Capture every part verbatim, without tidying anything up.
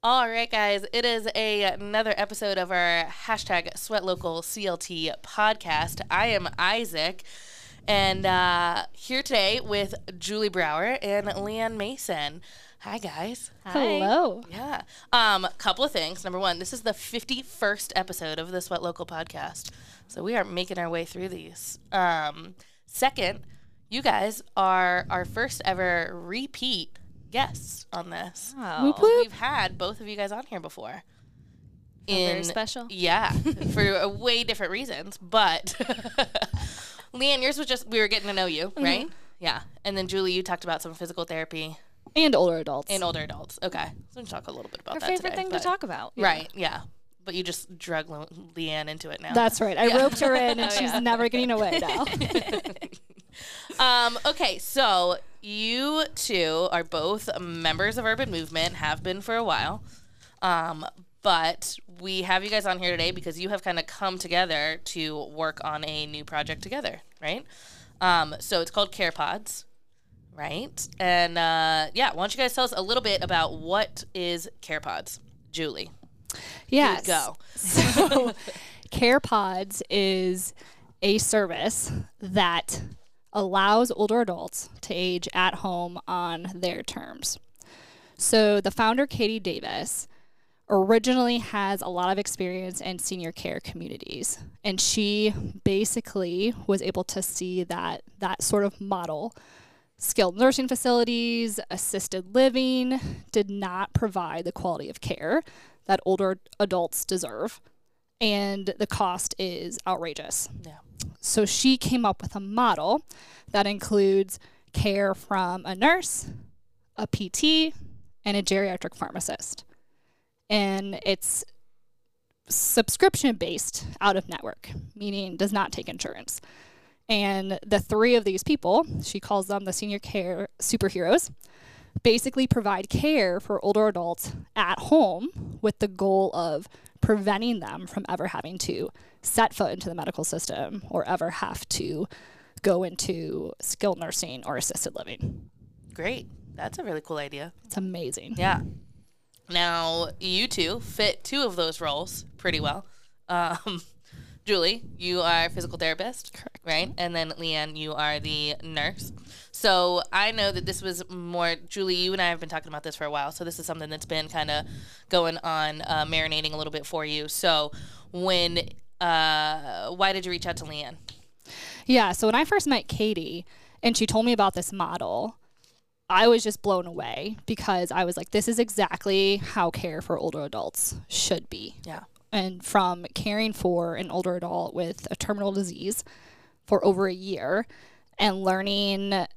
All right, guys, it is a, another episode of our hashtag Sweat Local C L T podcast. I am Isaac, and uh, here today with Julie Brower and Leanne Mason. Hi, guys. Hi. Hello. Yeah. Um, couple of things. Number one, this is the fifty-first episode of the Sweat Local podcast, so we are making our way through these. Um, second, you guys are our first ever repeat guests on this. Oh. Whoop, whoop. We've had both of you guys on here before. Very special. Yeah, for uh, way different reasons. But Leanne, yours was just we were getting to know you, right? Mm-hmm. Yeah. And then Julie, you talked about some physical therapy. And older adults. And older adults. Okay. So we can talk a little bit about Her that favorite today, thing but- to talk about. Right, yeah. But you just drug Le- Leanne into it now. That's right. I Yeah. roped her in, and Oh, she's yeah. never getting away now. Um, okay, so you two are both members of Urban Movement, have been for a while. Um, but we have you guys on here today because you have kind of come together to work on a new project together, right? Um, so it's called Care Pods, right? And uh, yeah, why don't you guys tell us a little bit about what is Care Pods? Julie. Yes. Go. So, Care Pods is a service that allows older adults to age at home on their terms. So the founder, Katie Davis, originally has a lot of experience in senior care communities, and she basically was able to see that that sort of model, skilled nursing facilities, assisted living, did not provide the quality of care that older adults deserve, and the cost is outrageous. Yeah. So she came up with a model that includes care from a nurse, a P T, and a geriatric pharmacist. And it's subscription-based out of network, meaning does not take insurance. And the three of these people, she calls them the senior care superheroes, basically provide care for older adults at home with the goal of preventing them from ever having to set foot into the medical system or ever have to go into skilled nursing or assisted living. Great. That's a really cool idea. It's amazing. Yeah. Now, you two fit two of those roles pretty well. Um, Julie, you are a physical therapist. Correct. Right? And then Leanne, you are the nurse. So I know that this was more, Julie, you and I have been talking about this for a while. So this is something that's been kind of going on, uh, marinating a little bit for you. So when, uh, why did you reach out to Leanne? Yeah, so when I first met Katie and she told me about this model, I was just blown away because I was like, this is exactly how care for older adults should be. Yeah. And from caring for an older adult with a terminal disease for over a year and learning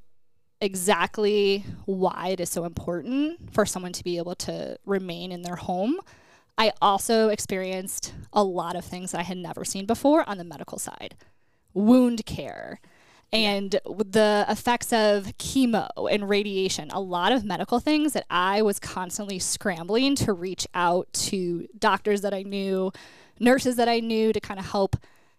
exactly why it is so important for someone to be able to remain in their home, I also experienced a lot of things that I had never seen before on the medical side. Wound care and the effects of chemo and radiation, a lot of medical things that I was constantly scrambling to reach out to doctors that I knew, nurses that I knew to kind of help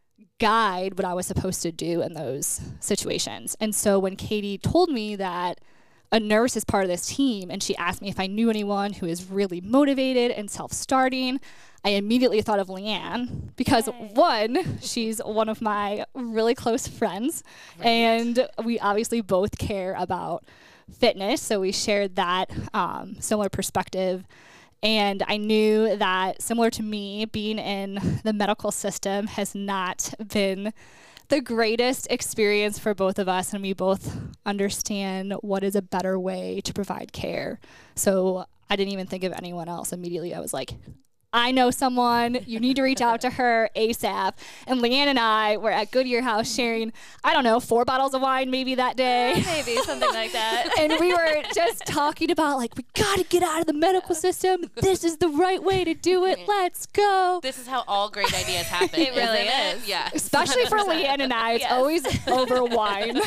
guide what I was supposed to do in those situations. And so when Katie told me that a nurse is part of this team and she asked me if I knew anyone who is really motivated and self-starting, I immediately thought of Leanne because Yay. One, she's one of my really close friends, right. And we obviously both care about fitness, so we shared that um, similar perspective. And I knew that, similar to me, being in the medical system has not been the greatest experience for both of us, and we both understand what is a better way to provide care. So I didn't even think of anyone else. Immediately, I was like, I know someone, you need to reach out to her ASAP. And Leanne and I were at Goodyear House sharing, I don't know, four bottles of wine maybe that day. Uh, maybe, something like that. And we were just talking about, like, we got to get out of the medical system. This is the right way to do it. Let's go. This is how all great ideas happen. It really isn't is. It? Yeah. Especially for Leanne and I, it's Yes. always over wine.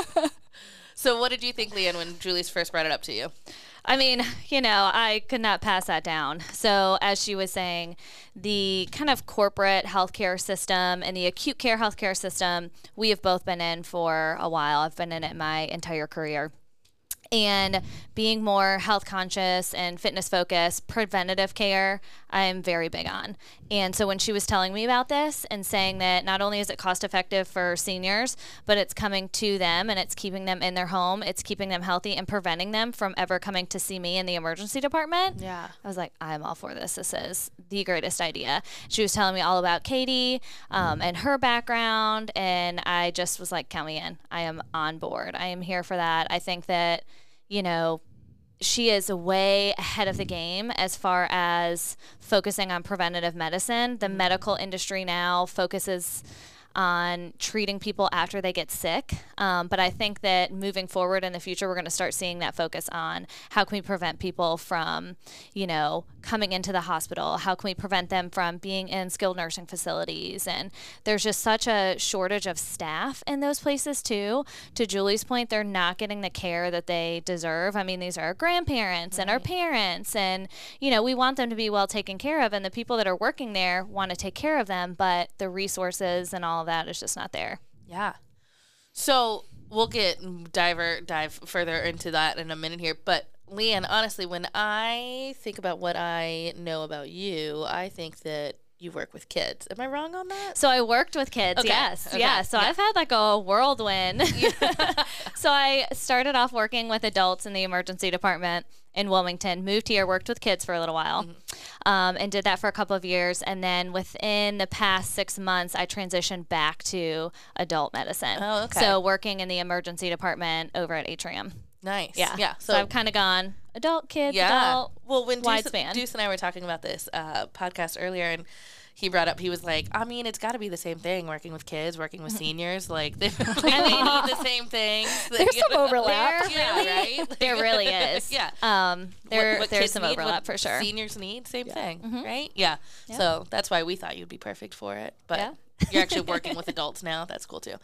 So what did you think, Leanne, when Julie's first brought it up to you? I mean, you know, I could not pass that down. So as she was saying, the kind of corporate healthcare system and the acute care healthcare system, we have both been in for a while. I've been in it my entire career. And being more health conscious and fitness focused, preventative care, I'm very big on. And so when she was telling me about this and saying that not only is it cost effective for seniors, but it's coming to them and it's keeping them in their home, it's keeping them healthy and preventing them from ever coming to see me in the emergency department. Yeah. I was like, I'm all for this. This is the greatest idea. She was telling me all about Katie um, and her background. And I just was like, count me in. I am on board. I am here for that. I think that, you know, she is way ahead of the game as far as focusing on preventative medicine. The medical industry now focuses on treating people after they get sick. Um, but I think that moving forward in the future, we're going to start seeing that focus on how can we prevent people from, you know, coming into the hospital? How can we prevent them from being in skilled nursing facilities? And there's just such a shortage of staff in those places too. To Julie's point, they're not getting the care that they deserve. I mean, these are our grandparents right. and our parents, and, you know, we want them to be well taken care of, and the people that are working there want to take care of them, but the resources and all of that is just not there. Yeah. So we'll get diver dive further into that in a minute here. But Leanne, honestly, when I think about what I know about you, I think that you work with kids. Am I wrong on that? So I worked with kids, okay. yes. Okay. Yeah. So yeah. I've had like a whirlwind. So I started off working with adults in the emergency department in Wilmington, moved here, worked with kids for a little while, mm-hmm. um, and did that for a couple of years. And then within the past six months, I transitioned back to adult medicine. Oh, okay. So working in the emergency department over at Atrium. Nice. Yeah. Yeah. So, so I've kind of gone adult, kids, yeah. adult, well, when wide Deuce, span. Deuce and I were talking about this uh, podcast earlier, and he brought up, he was like, I mean, it's got to be the same thing, working with kids, working with seniors. Like, they, like, they need the same things. That, There's some know, overlap. Yeah, right? Like, There really is. yeah. Um, there, what, what there's kids some need, overlap what for sure. Seniors need, same yeah. thing, mm-hmm. right? Yeah. yeah. So that's why we thought you'd be perfect for it. But yeah. you're actually working with adults now. That's cool, too.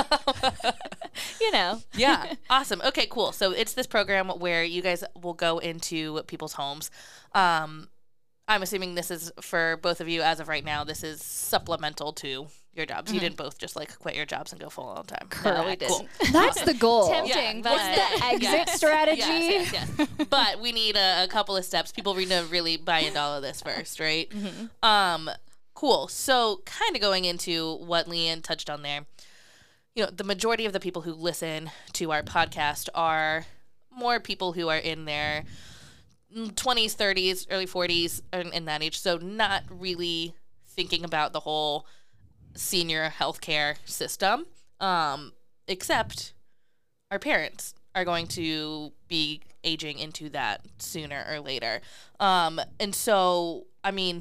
You know. Yeah. Awesome. Okay, cool. So it's this program where you guys will go into people's homes. Um, I'm assuming this is for both of you as of right now. This is supplemental to your jobs. Mm-hmm. You didn't both just like quit your jobs and go full on time. Correct. No, we didn't. Cool. That's the goal. Tempting, yeah. but What's the exit yes. strategy? Yes, yes, yes. But we need a, a couple of steps. People need to really buy into all of this first, right? Mm-hmm. Um, cool. So kind of going into what Leanne touched on there, you know, the majority of the people who listen to our podcast are more people who are in their twenties, thirties, early forties, in, in that age. So not really thinking about the whole senior healthcare system, um, except our parents are going to be aging into that sooner or later. Um, and so, I mean,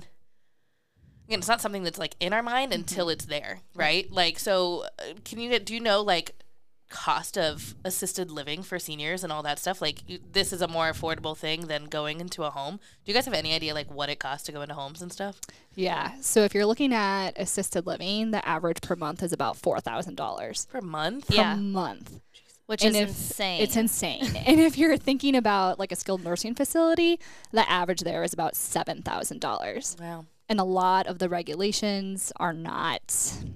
again, it's not something that's like in our mind mm-hmm. until it's there, right? Like, so uh, can you, do you know, like, cost of assisted living for seniors and all that stuff? Like, you, this is a more affordable thing than going into a home. Do you guys have any idea like what it costs to go into homes and stuff? Yeah. So if you're looking at assisted living, the average per month is about four thousand dollars Per month? per Yeah. month. Which And is if- insane. It's insane. And if you're thinking about like a skilled nursing facility, the average there is about seven thousand dollars. Wow. And a lot of the regulations are not,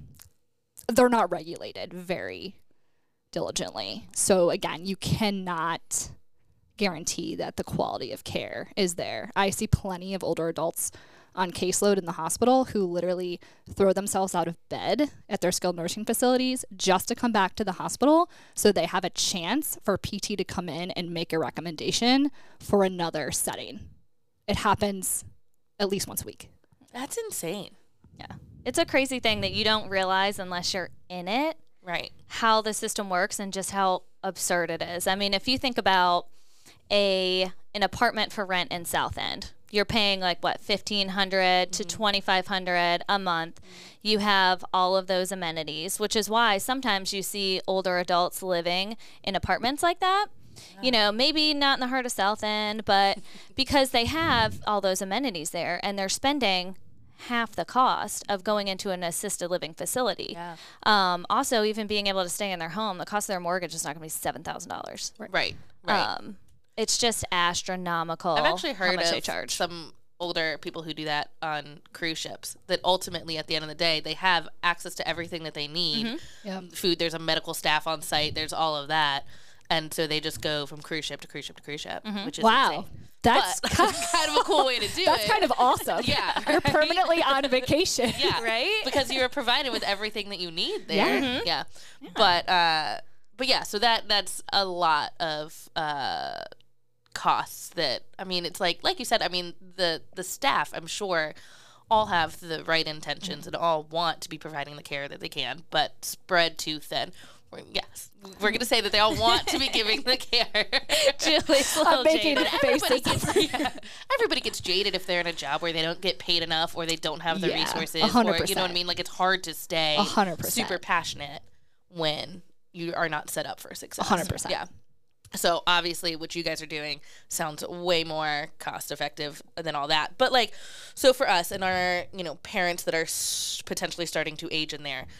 they're not regulated very diligently. So again, you cannot guarantee that the quality of care is there. I see plenty of older adults on caseload in the hospital who literally throw themselves out of bed at their skilled nursing facilities just to come back to the hospital so they have a chance for P T to come in and make a recommendation for another setting. It happens at least once a week. That's insane. Yeah. It's a crazy thing that you don't realize unless you're in it. Right. How the system works and just how absurd it is. I mean, if you think about a an apartment for rent in South End, you're paying like what fifteen hundred mm-hmm. to twenty-five hundred a month. Mm-hmm. You have all of those amenities, which is why sometimes you see older adults living in apartments like that. Yeah. You know, maybe not in the heart of South End, but because they have all those amenities there and they're spending half the cost of going into an assisted living facility. Yeah. Um, also, even being able to stay in their home, the cost of their mortgage is not going to be seven thousand dollars. Right. Right. Um, it's just astronomical. I've actually heard how much of they charge. some older people who do that on cruise ships, that ultimately at the end of the day, they have access to everything that they need. Mm-hmm. Yep. Food, there's a medical staff on site, there's all of that. And so they just go from cruise ship to cruise ship to cruise ship, which is Wow. insane. That's But kind kind of a cool way to do that's it. kind of awesome. Yeah, You're right? permanently on vacation. Yeah, Right? Because you're provided with everything that you need there. Yeah. Yeah, yeah. But uh, but yeah, so that that's a lot of uh costs. That I mean, it's like like you said. I mean, the the staff, I'm sure, all have the right intentions and all want to be providing the care that they can, but spread too thin. We're, yes, we're gonna say that they all want to be giving the care. Julie's a I'm little making jaded. Everybody faces. gets, yeah, everybody gets jaded if they're in a job where they don't get paid enough or they don't have the Yeah, resources, a hundred or you know percent. what I mean. Like it's hard to stay A hundred percent. super passionate when you are not set up for success. A hundred percent. Yeah. So obviously, what you guys are doing sounds way more cost effective than all that. But like, so for us and our you know parents that are s- potentially starting to age in there.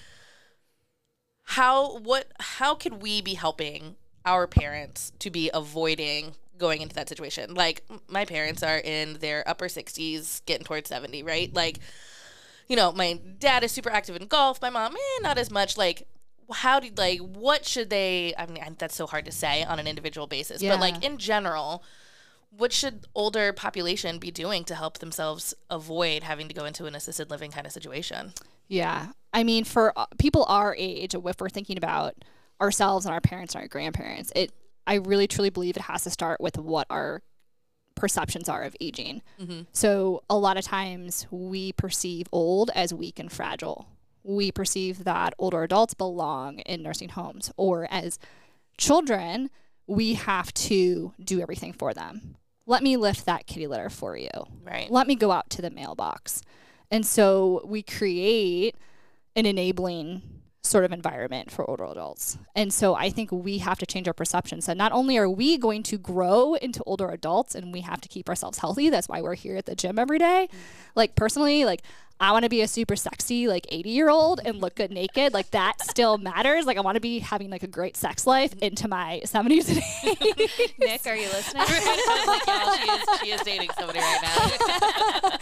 How what how could we be helping our parents to be avoiding going into that situation? Like m- my parents are in their upper sixties, getting towards seventy, right? Like, you know, my dad is super active in golf. My mom, eh, not as much. Like, how do like what should they? I mean, that's so hard to say on an individual basis, Yeah. but like in general, what should older population be doing to help themselves avoid having to go into an assisted living kind of situation? Yeah. I mean, for uh, people our age, if we're thinking about ourselves and our parents and our grandparents, it I really truly believe it has to start with what our perceptions are of aging. Mm-hmm. So a lot of times we perceive old as weak and fragile. We perceive that older adults belong in nursing homes, or as children, we have to do everything for them. Let me lift that kitty litter for you. Right. Let me go out to the mailbox. And so we create an enabling sort of environment for older adults. And so I think we have to change our perception. So not only are we going to grow into older adults and we have to keep ourselves healthy, that's why we're here at the gym every day. Like personally, like I want to be a super sexy, like eighty year old and look good naked. Like that still matters. Like I want to be having like a great sex life into my seventies and eighties. Nick, are you listening? I was like, yeah, she is, she is dating somebody right now.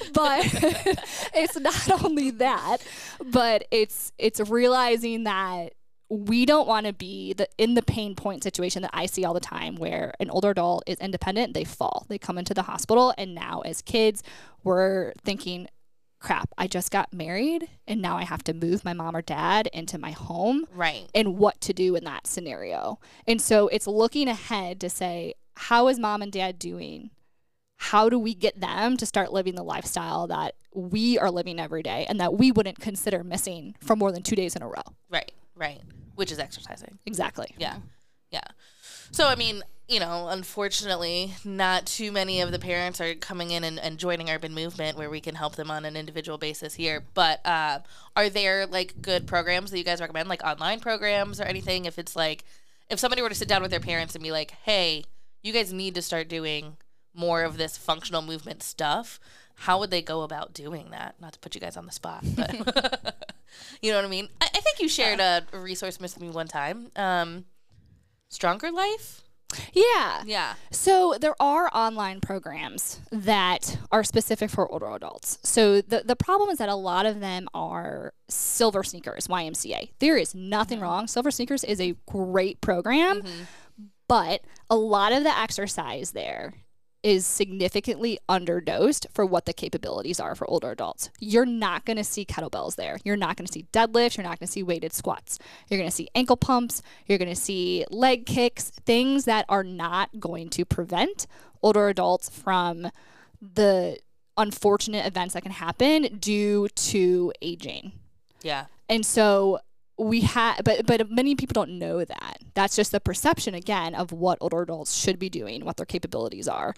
But it's not only that, but it's it's realizing that we don't want to be the in the pain point situation that I see all the time where an older adult is independent, they fall, they come into the hospital, and now as kids, we're thinking, crap, I just got married and now I have to move my mom or dad into my home. Right. And what to do in that scenario. And so it's looking ahead to say, how is mom and dad doing? How do we get them to start living the lifestyle that we are living every day and that we wouldn't consider missing for more than two days in a row? Right. Right. Which is exercising. Exactly. Yeah. Yeah. So, I mean, you know, unfortunately, not too many of the parents are coming in and, and joining Urban Movement where we can help them on an individual basis here. But uh, are there, like, good programs that you guys recommend, like online programs or anything? If it's like, if somebody were to sit down with their parents and be like, hey, you guys need to start doing more of this functional movement stuff, how would they go about doing that? Not to put you guys on the spot, but you know what I mean? I, I think you shared a resource with me one time. Um, Stronger Life? Yeah. Yeah. So there are online programs that are specific for older adults. So the, the problem is that a lot of them are Silver Sneakers, Y M C A. There is nothing Mm-hmm. wrong. Silver Sneakers is a great program, Mm-hmm. but a lot of the exercise there is significantly underdosed for what the capabilities are for older adults. You're not going to see kettlebells there. You're not going to see deadlifts. You're not going to see weighted squats. You're going to see ankle pumps. You're going to see leg kicks, things that are not going to prevent older adults from the unfortunate events that can happen due to aging. Yeah. And so we have, but but many people don't know that. That's just the perception again of what older adults should be doing, what their capabilities are.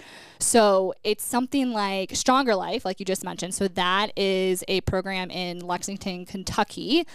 So it's something like Stronger Life, like you just mentioned. So that is a program in Lexington, Kentucky,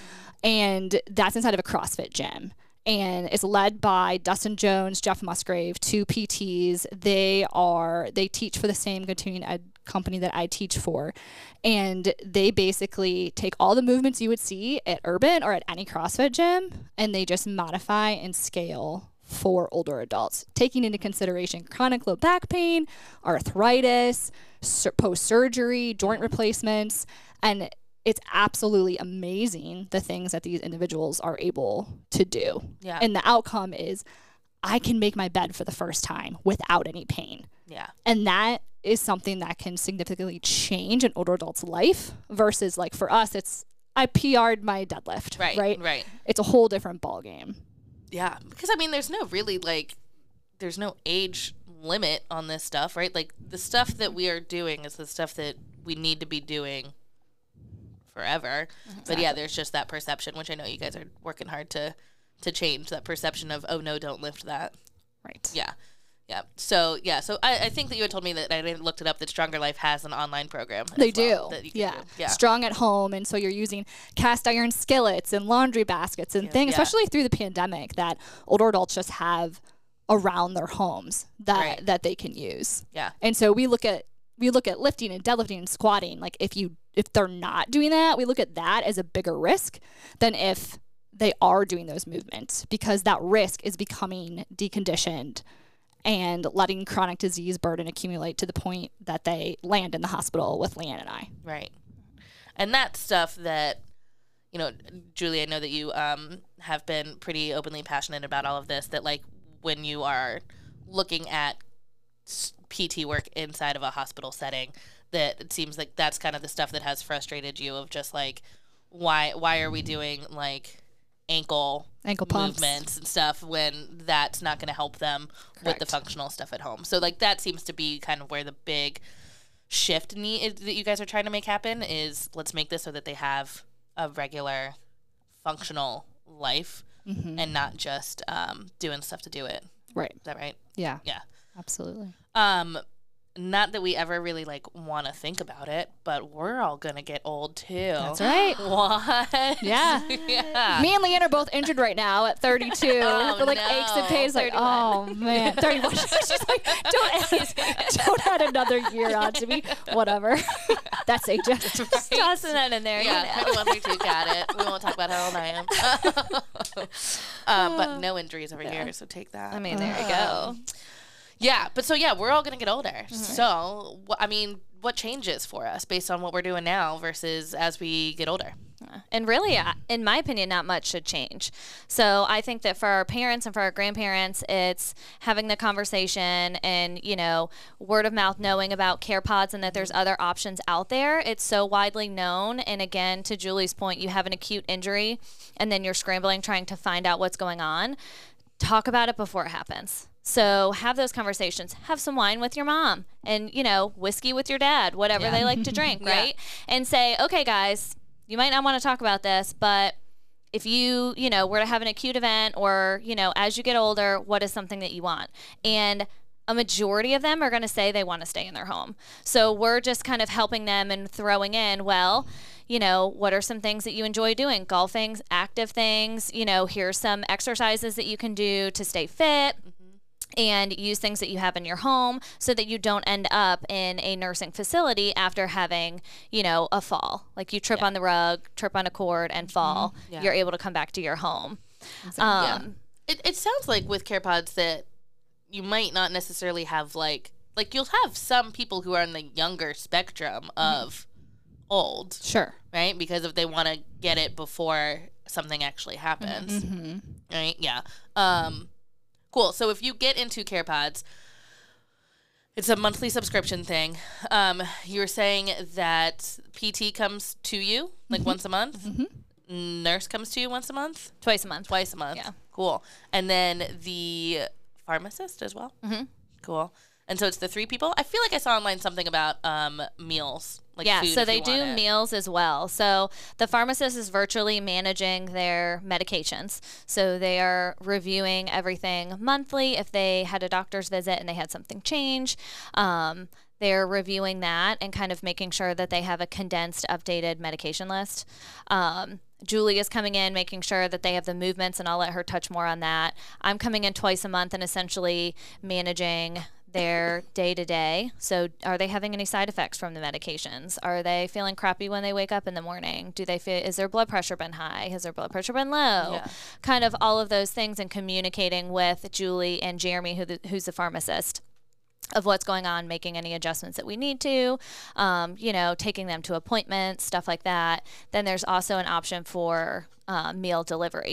and that's inside of a CrossFit gym. And it's led by Dustin Jones, Jeff Musgrave, two P Ts. They are they teach for the same continuing ed company that I teach for. And they basically take all the movements you would see at Urban or at any CrossFit gym, and they just modify and scale for older adults, taking into consideration chronic low back pain, arthritis, sur- post-surgery, joint replacements, and it's absolutely amazing the things that these individuals are able to do. Yeah. And the outcome is I can make my bed for the first time without any pain. Yeah. And that is something that can significantly change an older adult's life versus like for us, it's I P R'd my deadlift, Right, right? right. It's a whole different ball game. Yeah, because I mean, there's no really like, there's no age limit on this stuff, right? Like the stuff that we are doing is the stuff that we need to be doing forever. Exactly. But yeah, there's just that perception, which I know you guys are working hard to to change that perception of, oh no, don't lift that. Right. Yeah. Yeah. So yeah. So I, I think that you had told me that I didn't looked it up that Stronger Life has an online program. They as well do. that you can Yeah. do. Yeah. Strong at home. And so you're using cast iron skillets and laundry baskets and Yeah. things, Yeah. especially through the pandemic that older adults just have around their homes that, Right. that they can use. Yeah. And so we look at we look at lifting and deadlifting and squatting. Like if you if they're not doing that, we look at that as a bigger risk than if they are doing those movements, because that risk is becoming deconditioned and letting chronic disease burden accumulate to the point that they land in the hospital with Leanne and I. Right. And that's stuff that, you know, Julie, I know that you um, have been pretty openly passionate about all of this, that like when you are looking at P T work inside of a hospital setting, that it seems like that's kind of the stuff that has frustrated you of just like, why, why are we doing like ankle Ankle pumps. movements and stuff when that's not going to help them Correct. with the functional stuff at home. So like that seems to be kind of where the big shift need that you guys are trying to make happen is, let's make this so that they have a regular functional life Mm-hmm. and not just um, doing stuff to do it. Right. Is that right? Yeah. Yeah. Absolutely. Um, not that we ever really like want to think about it, but we're all gonna get old too. That's right. What? Yeah. Yeah. Me and Leanne are both injured right now at thirty-two. Oh, We're like no. aches and pains. Like, oh man, thirty-one. She's like, don't add, don't add another year on to me. Whatever. That's age. Just tossing that in there. Yeah, you know. thirty-one, thirty-two, got it. We won't talk about how old I am. uh, but no injuries over here, so take that. I mean, there you go. Yeah, but so yeah, we're all going to get older. Mm-hmm. So, wh- I mean, what changes for us based on what we're doing now versus as we get older? And really, uh, in my opinion, not much should change. So I think that for our parents and for our grandparents, it's having the conversation and, you know, word of mouth knowing about care pods and that there's other options out there. It's so widely known. And again, to Julie's point, you have an acute injury and then you're scrambling trying to find out what's going on. Talk about it before it happens. So have those conversations. Have some wine with your mom and, you know, whiskey with your dad, whatever Yeah. they like to drink, Yeah. right? And say, okay, guys, you might not want to talk about this, but if you, you know, were to have an acute event or, you know, as you get older, what is something that you want? And a majority of them are going to say they want to stay in their home. So we're just kind of helping them and throwing in, well, you know, what are some things that you enjoy doing? Golfing, active things, you know, here's some exercises that you can do to stay fit. And use things that you have in your home so that you don't end up in a nursing facility after having, you know, a fall. Like you trip Yeah. on the rug, trip on a cord, and fall. Yeah. You're able to come back to your home. Exactly. Um, It, it sounds like with care pods that you might not necessarily have like, like you'll have some people who are in the younger spectrum of old, Sure. right? Because if they want to get it before something actually happens, Mm-hmm. right? Yeah. Um, cool. So if you get into care pods, it's a monthly subscription thing. Um, you were saying that P T comes to you like once a month. Mm-hmm. Nurse comes to you once a month, twice a month. twice a month. Yeah. Cool. And then the pharmacist as well. Mm-hmm. Cool. And so it's the three people. I feel like I saw online something about um, meals. Like yeah, food so if they you do want it. meals as well. So the pharmacist is virtually managing their medications. So they are reviewing everything monthly. If they had a doctor's visit and they had something change, um, they're reviewing that and kind of making sure that they have a condensed, updated medication list. Um, Julie is coming in, making sure that they have the movements, and I'll let her touch more on that. I'm coming in twice a month and essentially managing their day to day. So are they having any side effects from the medications? Are they feeling crappy when they wake up in the morning? Do they feel, is their blood pressure been high? Has their blood pressure been low? Yeah. Kind of all of those things, and communicating with Julie and Jeremy, who the, who's the pharmacist, of what's going on, making any adjustments that we need to, um, you know, taking them to appointments, stuff like that. Then there's also an option for uh, meal delivery.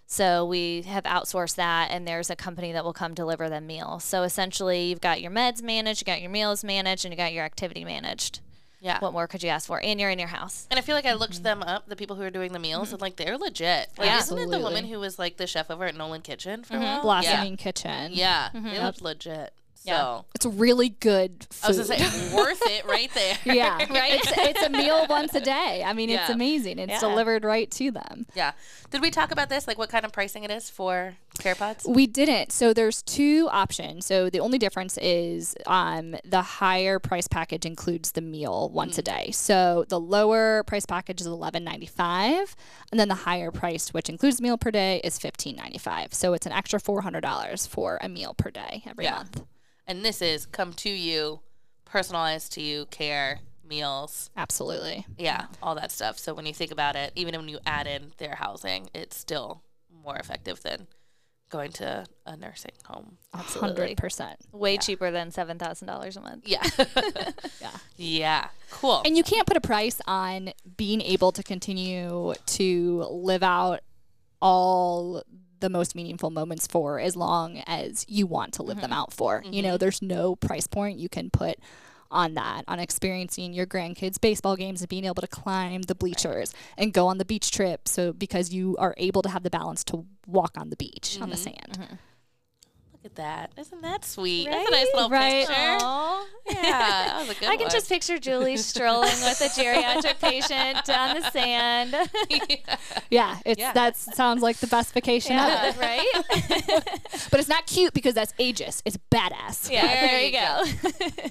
So we have outsourced that, and there's a company that will come deliver them meals. So essentially, you've got your meds managed, you got your meals managed, and you got your activity managed. Yeah. What more could you ask for? And you're in your house. And I feel like I looked them up, the people who are doing the meals, and like they're legit. Like, Yeah. isn't it the woman Absolutely. who was like the chef over at Nolan Kitchen for a while? Blossoming Kitchen. Yeah, yeah. They looked legit. So Yeah. It's really good food. I was gonna say worth it right there. yeah, Right? It's, it's a meal once a day. I mean, it's Yeah. amazing. It's Yeah. delivered right to them. Yeah. Did we talk about this? Like what kind of pricing it is for CarePods? We didn't. So there's two options. So the only difference is um, the higher price package includes the meal once a day. So the lower price package is eleven ninety-five, and then the higher priced, which includes meal per day, is fifteen ninety-five. So it's an extra four hundred dollars for a meal per day every Yeah. month. And this is come to you, personalized to you, care, meals. Absolutely. Yeah, all that stuff. So when you think about it, even when you add in their housing, it's still more effective than going to a nursing home. one hundred percent. Way cheaper than seven thousand dollars a month. Yeah. Yeah. Yeah. Cool. And you can't put a price on being able to continue to live out all the most meaningful moments for as long as you want to live them out for. You know, there's no price point you can put on that, on experiencing your grandkids' baseball games and being able to climb the bleachers and go on the beach trip. So because you are able to have the balance to walk on the beach on the sand. Look at that. Isn't that sweet? That's a nice little Right. picture. Aw. Yeah, that was a good I can one. just picture Julie strolling with a geriatric patient on the sand. Yeah, it's Yeah. that sounds like the best vacation ever. right? But it's not cute because that's ageist. It's badass. Yeah, There there, you you go.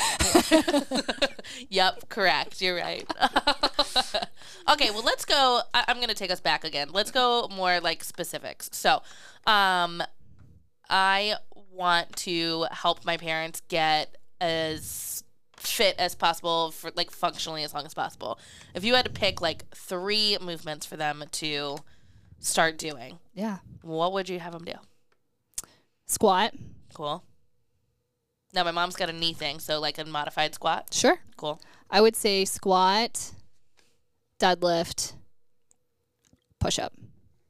Yep, correct. You're right. Okay, well, let's go. I- I'm going to take us back again. Let's go more like specifics. So, um, I want to help my parents get as fit as possible for like functionally as long as possible. If you had to pick like three movements for them to start doing, Yeah. what would you have them do? Squat. Cool. Now, my mom's got a knee thing, so like a modified squat. Sure. Cool. I would say squat, deadlift, push up.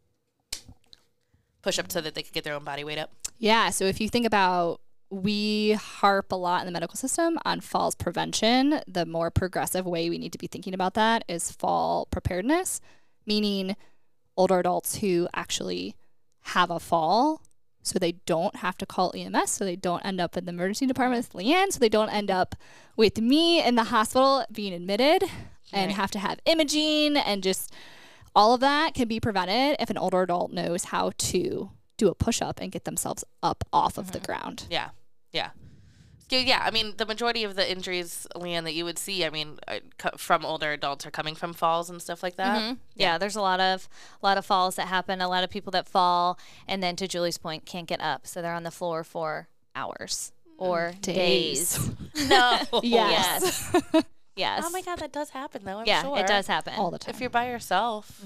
Push up so that they could get their own body weight up. Yeah. So if you think about, we harp a lot in the medical system on falls prevention. The more progressive way we need to be thinking about that is fall preparedness, meaning older adults who actually have a fall so they don't have to call E M S, so they don't end up in the emergency department with Leanne, so they don't end up with me in the hospital being admitted and Right. have to have imaging, and just all of that can be prevented if an older adult knows how to do a push-up and get themselves up off of the ground. Yeah, yeah. Yeah, yeah, I mean, the majority of the injuries, Leanne, that you would see, I mean, uh, co- from older adults are coming from falls and stuff like that. Mhm. Yeah, there's a lot of a lot of falls that happen. A lot of people that fall, and then to Julie's point, can't get up, so they're on the floor for hours or Days. days. No. Yes. Yes. Yes. Oh my God, that does happen though. I'm yeah, sure. it does happen. All the time. If you're by yourself.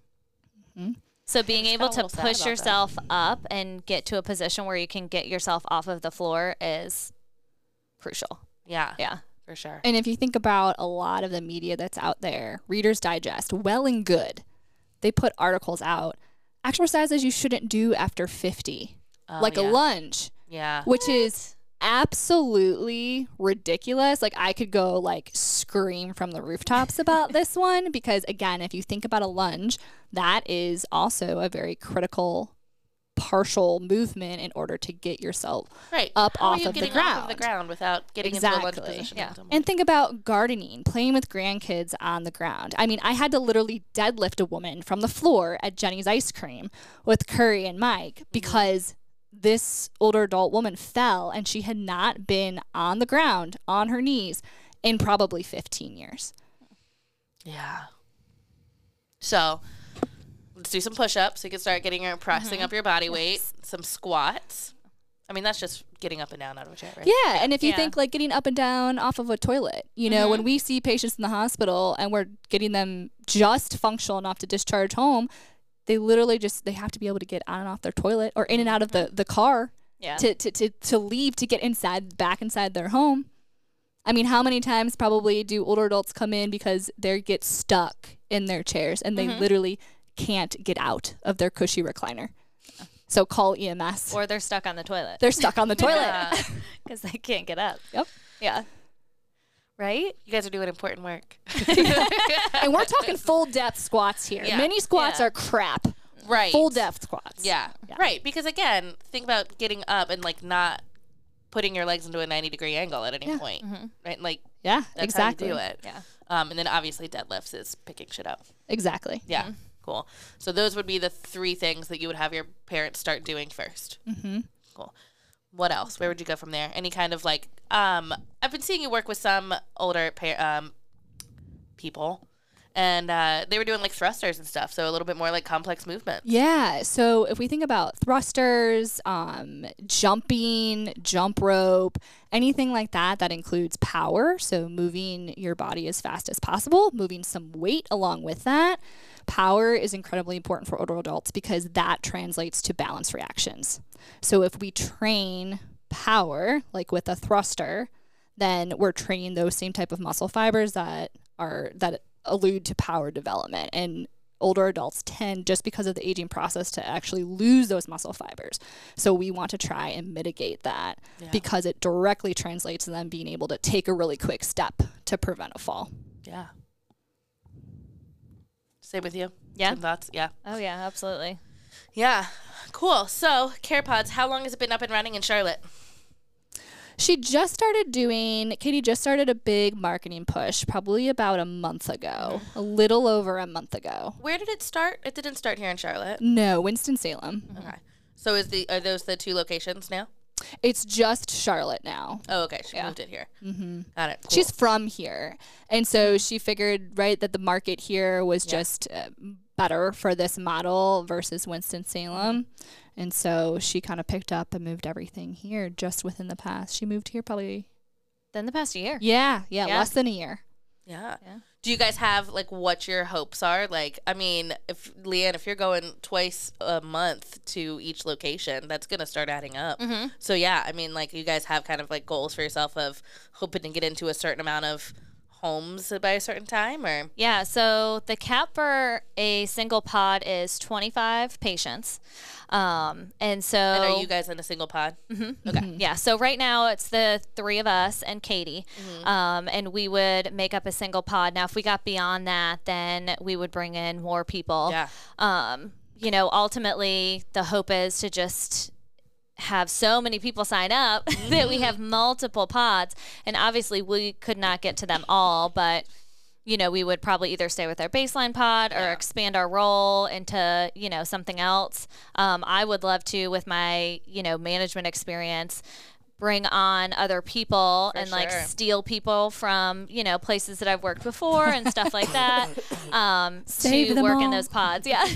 So being just able felt a to little sad push about that. yourself up and get to a position where you can get yourself off of the floor is crucial. Yeah, Yeah. for sure. And if you think about a lot of the media that's out there, Reader's Digest, well and good, they put articles out, exercises you shouldn't do after fifty, Oh, like yeah. a lunge, Yeah. which is absolutely ridiculous. Like, I could go like scream from the rooftops about this one, because again, if you think about a lunge, that is also a very critical partial movement in order to get yourself Right. up How off are you of the getting off of the ground. ground without getting into a lunge Exactly. position? Yeah. someone? And think about gardening, playing with grandkids on the ground. I mean, I had to literally deadlift a woman from the floor at Jenny's Ice Cream with Curry and Mike because this older adult woman fell and she had not been on the ground on her knees in probably fifteen years. Yeah. So let's do some push-ups so you can start getting your pressing up your body weight. Some squats. I mean, that's just getting up and down out of a chair, right? Yeah, and if you Yeah. think like getting up and down off of a toilet, you know, when we see patients in the hospital and we're getting them just functional enough to discharge home, they literally just they have to be able to get on and off their toilet or in and out of the, the car Yeah. to, to, to, to leave to get inside back inside their home. I mean, how many times probably do older adults come in because they get stuck in their chairs and they literally can't get out of their cushy recliner. So call E M S. Or they're stuck on the toilet. They're stuck on the toilet. Yeah. Because they can't get up. Yep. Yeah. Right? You guys are doing important work. And we're talking full depth squats here. Yeah. Mini squats Yeah. are crap. Right. Full depth squats. Yeah. Yeah. Right. Because again, think about getting up and like not putting your legs into a ninety degree angle at any Yeah. point. Mhm. Right. Like Yeah, that's exactly. how you do it. Yeah. Um, and then obviously deadlifts is picking shit up. Exactly. Yeah. Cool. So those would be the three things that you would have your parents start doing first. Mm-hmm. Cool. What else? Where would you go from there? Any kind of like, um, I've been seeing you work with some older pa- um, people, and uh, they were doing like thrusters and stuff. So a little bit more like complex movement. Yeah. So if we think about thrusters, um, jumping, jump rope, anything like that, that includes power. So moving your body as fast as possible, moving some weight along with that. Power is incredibly important for older adults because that translates to balance reactions. So if we train power, like with a thruster, then we're training those same type of muscle fibers that are that allude to power development. And older adults tend, just because of the aging process, to actually lose those muscle fibers. So we want to try and mitigate that Yeah. because it directly translates to them being able to take a really quick step to prevent a fall. Yeah. Same with you. Yeah. Same thoughts. Yeah. Oh, yeah, absolutely. Yeah. Cool. So CarePods, how long has it been up and running in Charlotte? She just started doing, Katie just started a big marketing push probably about a month ago, a little over a month ago. Where did it start? It didn't start here in Charlotte. No, Winston-Salem. Okay. So is the are those the two locations now? It's just Charlotte now. Oh, okay. She Yeah. moved it here. Mm-hmm. Got it. Cool. She's from here. And so she figured, right, that the market here was Yeah. just uh, better for this model versus Winston-Salem. And so she kind of picked up and moved everything here just within the past. She moved here probably, Then the past year. yeah, yeah, Yeah. less than a year. Yeah. Yeah. Do you guys have like what your hopes are? Like, I mean, if Leanne, if you're going twice a month to each location, that's gonna start adding up. Mm-hmm. So yeah, I mean, like you guys have kind of like goals for yourself of hoping to get into a certain amount of homes by a certain time, or Yeah, so the cap for a single pod is twenty-five patients. Um, and so and are you guys in a single pod? Mhm. Okay. Yeah, so right now it's the three of us and Katie, Mm-hmm. um, and we would make up a single pod. Now, if we got beyond that, then we would bring in more people. Yeah. Um, you know, ultimately, the hope is to just have so many people sign up that we have multiple pods, and obviously we could not get to them all, but you know, we would probably either stay with our baseline pod or Yeah. expand our role into, you know, something else. Um, I would love to, with my, you know, management experience, bring on other people For and like sure. steal people from, you know, places that I've worked before and stuff like that. Um, Save to them work in all. those pods. Yeah.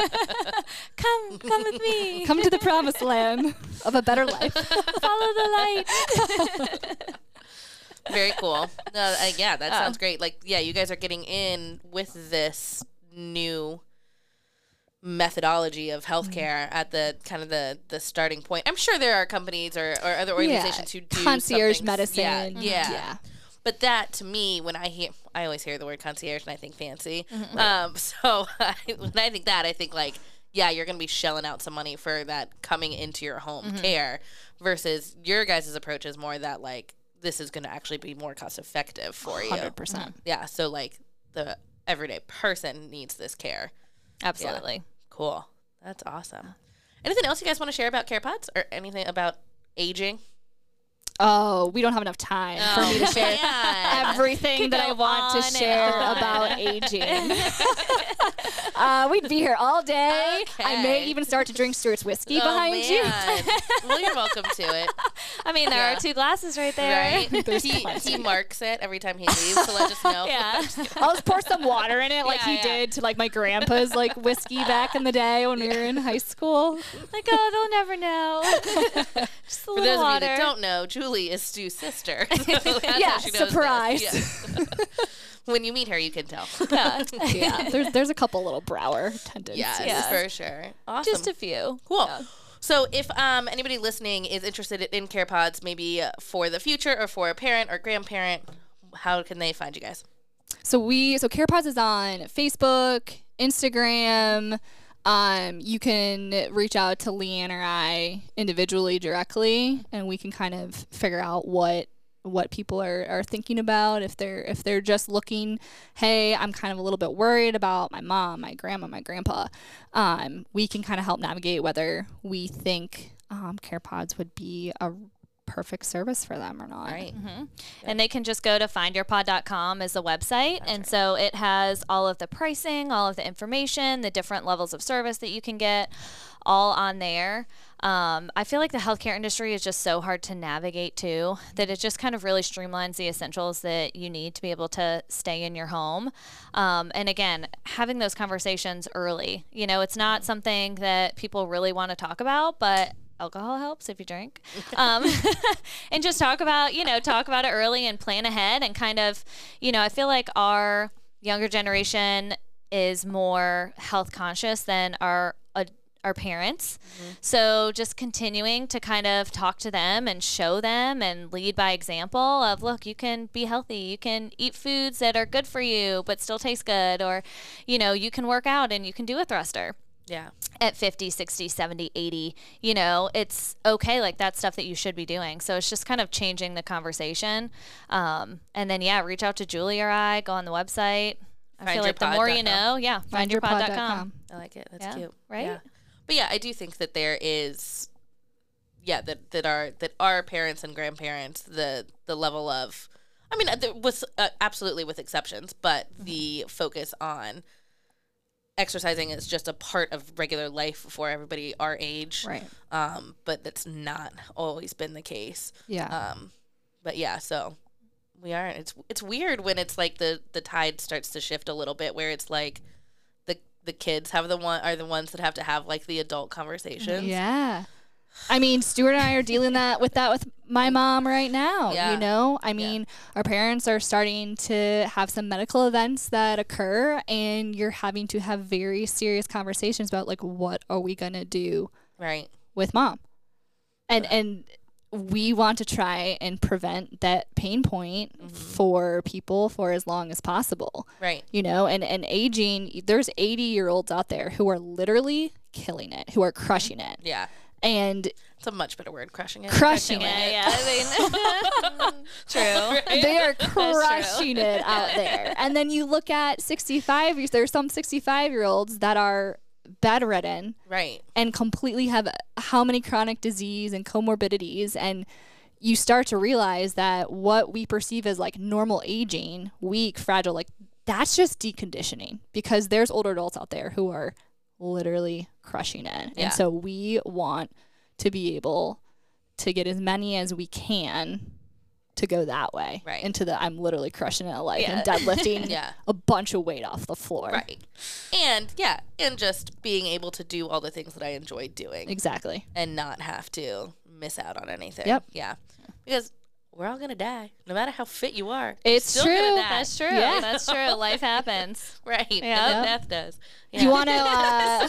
come, come with me. Come to the promised land of a better life. Follow the light. Very cool. No, uh, yeah, that Uh. sounds great. Like, yeah, you guys are getting in with this new methodology of healthcare at the kind of the the starting point. I'm sure there are companies or, or other organizations who do concierge something- medicine. Yeah, yeah. yeah. But that to me, when I hear, I always hear the word concierge and I think fancy. Mm-hmm. Um, so I, when I think that, I think like, yeah, you're going to be shelling out some money for that coming into your home Mm-hmm. care versus your guys' approach is more that like, this is going to actually be more cost effective for you. one hundred percent. Yeah. So like the everyday person needs this care. Absolutely. Cool. That's awesome. Anything else you guys want to share about CarePods or anything about aging? Oh, we don't have enough time for me to share man. everything Could that I go want on to and share on. about aging. uh, we'd be here all day. I may Okay. even start to drink Stuart's whiskey Oh, behind you. man. Well, you're welcome to it. I mean, there Yeah. are two glasses right there. Right? There's he, plenty. he marks it every time he leaves to let us know. Yeah. I'll just pour some water in it like Yeah, he yeah. did to like my grandpa's like whiskey back in the day when we were in high school. Like, oh, they'll never know. Just a For little those water. of you that don't know, Julie is Stu's sister. So that's Yeah, how she knows this. surprise. Yeah. When you meet her, you can tell. Yeah. Yeah, there's there's a couple little brower tendencies. Yes, Yeah. for sure. Awesome. Just a few. Cool. Yeah. So if um, anybody listening is interested in CarePods, maybe uh, for the future or for a parent or grandparent, how can they find you guys? So we so CarePods is on Facebook, Instagram. Um, you can reach out to Leanne or I individually directly, and we can kind of figure out what what people are, are thinking about. If they're if they're just looking, hey, I'm kind of a little bit worried about my mom, my grandma, my grandpa. Um, we can kind of help navigate whether we think um, CarePods would be a perfect service for them or not. Right. Mm-hmm. And they can just go to find your pod dot com as a website. That's and right. So it has all of the pricing, all of the information, the different levels of service that you can get all on there. Um, I feel like the healthcare industry is just so hard to navigate too, that it just kind of really streamlines the essentials that you need to be able to stay in your home. Um, and again, having those conversations early, you know, it's not something that people really want to talk about, but alcohol helps if you drink. Um, and just talk about, you know, talk about it early and plan ahead and kind of, you know, I feel like our younger generation is more health conscious than our uh, our parents. Mm-hmm. So just continuing to kind of talk to them and show them and lead by example of, look, you can be healthy. You can eat foods that are good for you but still taste good. Or, you know, you can work out and you can do a thruster. Yeah. At fifty, sixty, seventy, eighty, you know, it's okay. Like that's stuff that you should be doing. So it's just kind of changing the conversation. Um, and then, yeah, reach out to Julie or I, go on the website. I Find feel like the more you know, yeah, find your pod dot com. I like it. That's yeah, cute. Right? Yeah. But yeah, I do think that there is, yeah, that, that our, that our parents and grandparents, the, the level of, I mean, there was uh, absolutely with exceptions, but mm-hmm. the focus on exercising is just a part of regular life for everybody our age. Right. Um, but that's not always been the case. Yeah. Um, but yeah, so we are, it's, it's weird when it's like the, the tide starts to shift a little bit where it's like the, the kids have the one are the ones that have to have like the adult conversations. Yeah. I mean, Stuart and I are dealing that with that with my mom right now. Yeah. You know, I mean, yeah. our parents are starting to have some medical events that occur, and you're having to have very serious conversations about like, what are we gonna do, right, with mom, and and we want to try and prevent that pain point mm-hmm. for people for as long as possible. Right. You know, and and aging. There's eighty year olds out there who are literally killing it, who are crushing it. Yeah. And it's a much better word, crushing it. Crushing it, it, yeah. I mean, true. Right? They are crushing it out there. And then you look at sixty-five, there's some sixty-five-year-olds that are bedridden. Right. And completely have how many chronic disease and comorbidities. And you start to realize that what we perceive as like normal aging, weak, fragile, like that's just deconditioning, because there's older adults out there who are literally crushing it. Yeah. And so we want to be able to get as many as we can to go that way. Right. Into the I'm literally crushing it at life yeah. and deadlifting yeah. a bunch of weight off the floor. Right. And yeah, and just being able to do all the things that I enjoy doing. Exactly. And not have to miss out on anything. Yep. Yeah. Because we're all gonna die, no matter how fit you are. It's still true. Gonna die. That's true. Yeah. That's true. Life happens. Right. Yeah. And death does. Yeah. You want to uh,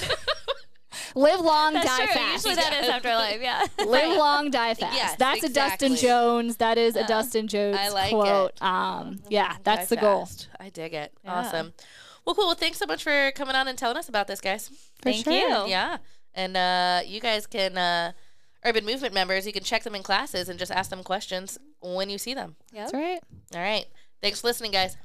live long, That's die true. fast. Usually that is after life. Yeah. Live long, die fast. Yes, that's exactly. a Dustin Jones. That is Yeah. a Dustin Jones I like quote. it. Um, yeah, that's Die the goal. fast. I dig it. Yeah. Awesome. Well, cool. Well, thanks so much for coming on and telling us about this, guys. For Thank sure. you. Yeah. And uh, you guys can, uh, Urban Movement members, you can check them in classes and just ask them questions when you see them. Yep. That's right. All right. Thanks for listening, guys.